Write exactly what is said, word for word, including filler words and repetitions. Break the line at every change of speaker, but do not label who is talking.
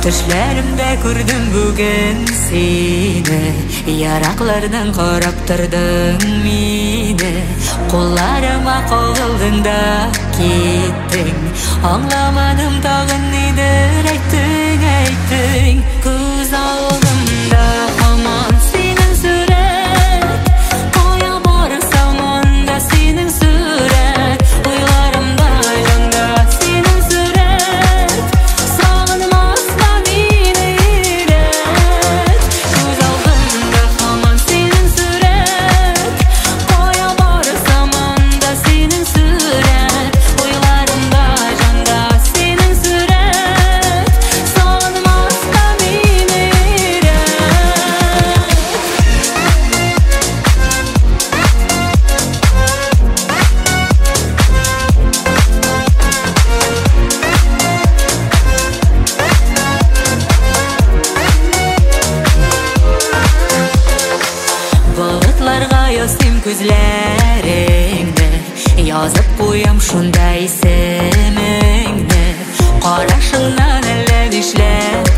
Төшләремдә күрдем бүген сине, яраклардан карап тордың мине. Кулларыма кагылдың да киттең, аңламадым тагын нидер әйттең, әйттең. Күз алдымда һаман синең сүрәт, кая барсам анда синең сүрәт, уйларымда җанда синең сүрәт, сагынмаска мине йөрәк. Күз алдымда һаман синең сүрәт, кая барсам анда синең сүрәт, уйларымда җанда синең сүрәт, сагынмаска мине йөрәк. Болытларга ясыйм күзләреңне, язып куям шунда исемеңне. Карашыңнан әллә нишләп